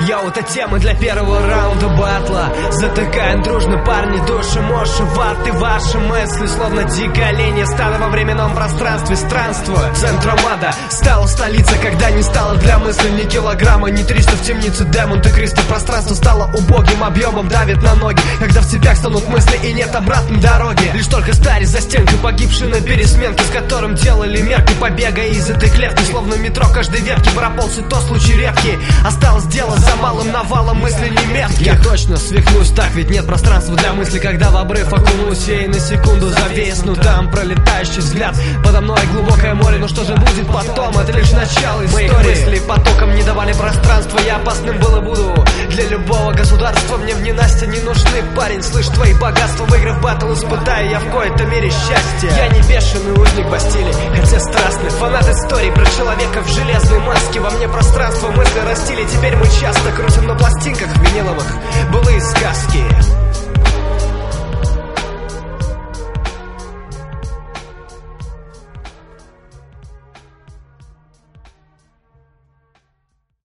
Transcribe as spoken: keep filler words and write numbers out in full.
Йоу, это тема для первого раунда батла. Затыкаем дружно, парни, души, моши, ваты. Ваши мысли, словно дикая линия стада во временном пространстве странствуя. Центром ада стала столица, когда не стало для мысли ни килограмма, ни триста в темнице. Демон, ты Кристо, пространство стало убогим объемом, давит на ноги, когда в цепях станут мысли и нет обратной дороги. Лишь только старый за стенкой, погибший на пересменке, с которым делали мерки побега из этой клетки. Словно метро каждой ветки прополз и то случай редкий. Осталось дело за малым навалом мыслей немецких. Я точно свихнусь так, ведь нет пространства для мысли, когда в обрыв окунусь я и на секунду зависну. Там пролетающий взгляд, подо мной глубокое море. Но что же будет потом, это лишь начало истории. Моих мыслей потоком не давали пространства, я опасным был и буду для любого государства. Мне в ненастье не нужны, парень, слышь, твои богатства. Выиграв баттл, испытаю я в кои-то мере счастье. Я не бешеный узник Бастилии, хотя страстный фанат истории про человека в железной маске. Во мне пространство мысли растили, теперь мы часто крутим на пластинках виниловых былые сказки.